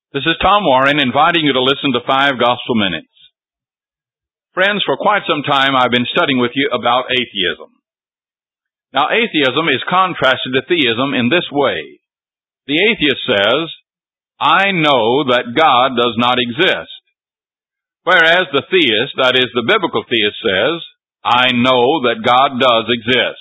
This is Tom Warren inviting you to listen to 5 Gospel Minutes. Friends, for quite some time I've been studying with you about atheism. Now, atheism is contrasted to theism in this way. The atheist says, I know that God does not exist. Whereas the theist, that is the biblical theist, says, I know that God does exist.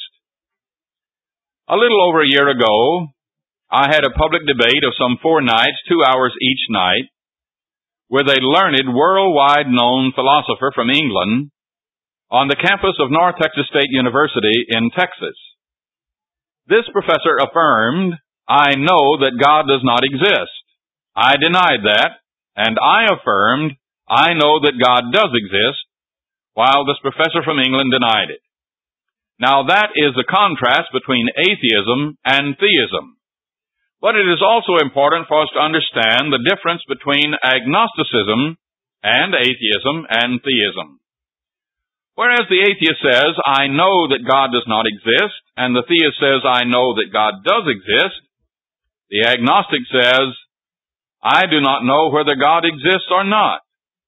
A little over a year ago, I had a public debate of some 4 nights, 2 hours each night, with a learned, worldwide known philosopher from England on the campus of North Texas State University in Texas. This professor affirmed, I know that God does not exist. I denied that, and I affirmed, I know that God does exist, while this professor from England denied it. Now that is the contrast between atheism and theism. But it is also important for us to understand the difference between agnosticism and atheism and theism. Whereas the atheist says, I know that God does not exist, and the theist says, I know that God does exist, the agnostic says, I do not know whether God exists or not.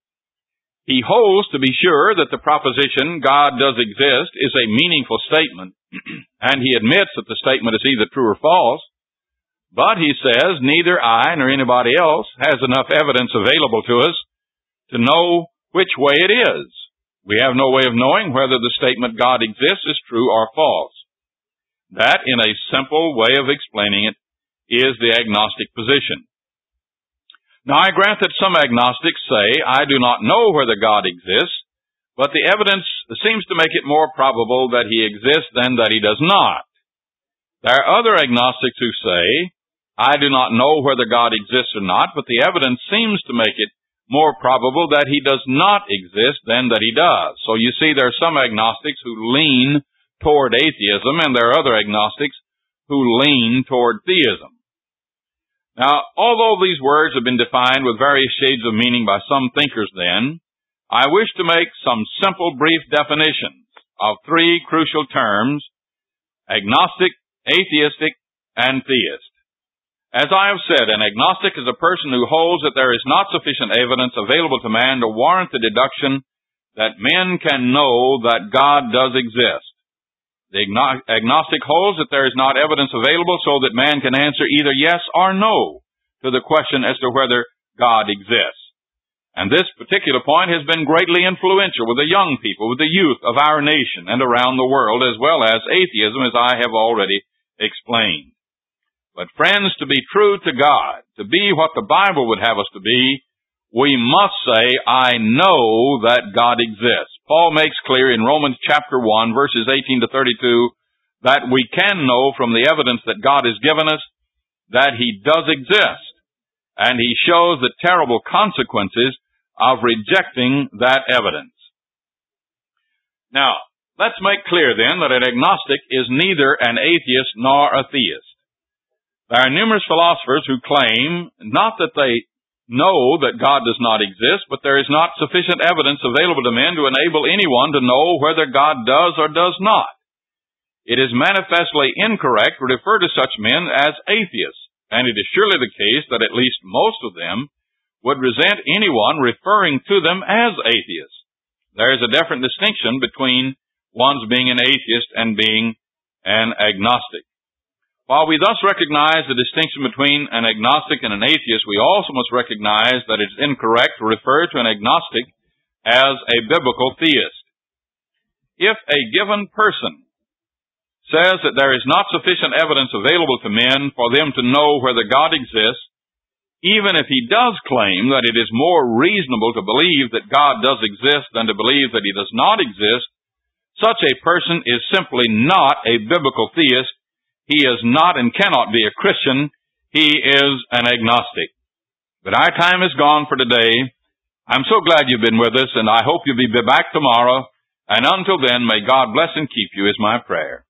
He holds, to be sure, that the proposition, God does exist, is a meaningful statement, and he admits that the statement is either true or false. But he says neither I nor anybody else has enough evidence available to us to know which way it is. We have no way of knowing whether the statement God exists is true or false. That, in a simple way of explaining it, is the agnostic position. Now, I grant that some agnostics say, I do not know whether God exists, but the evidence seems to make it more probable that he exists than that he does not. There are other agnostics who say, I do not know whether God exists or not, but the evidence seems to make it more probable that he does not exist than that he does. So you see, there are some agnostics who lean toward atheism, and there are other agnostics who lean toward theism. Now, although these words have been defined with various shades of meaning by some thinkers then, I wish to make some simple, brief definitions of 3 crucial terms: agnostic, atheistic, and theist. As I have said, an agnostic is a person who holds that there is not sufficient evidence available to man to warrant the deduction that men can know that God does exist. The agnostic holds that there is not evidence available so that man can answer either yes or no to the question as to whether God exists. And this particular point has been greatly influential with the young people, with the youth of our nation and around the world, as well as atheism, as I have already explained. But friends, to be true to God, to be what the Bible would have us to be, we must say, I know that God exists. Paul makes clear in Romans chapter 1, verses 18 to 32, that we can know from the evidence that God has given us that he does exist. And he shows the terrible consequences of rejecting that evidence. Now, let's make clear then that an agnostic is neither an atheist nor a theist. There are numerous philosophers who claim not that they know that God does not exist, but there is not sufficient evidence available to men to enable anyone to know whether God does or does not. It is manifestly incorrect to refer to such men as atheists, and it is surely the case that at least most of them would resent anyone referring to them as atheists. There is a definite distinction between one's being an atheist and being an agnostic. While we thus recognize the distinction between an agnostic and an atheist, we also must recognize that it is incorrect to refer to an agnostic as a biblical theist. If a given person says that there is not sufficient evidence available to men for them to know whether God exists, even if he does claim that it is more reasonable to believe that God does exist than to believe that he does not exist, such a person is simply not a biblical theist. He is not and cannot be a Christian. He is an agnostic. But our time is gone for today. I'm so glad you've been with us, and I hope you'll be back tomorrow. And until then, may God bless and keep you is my prayer.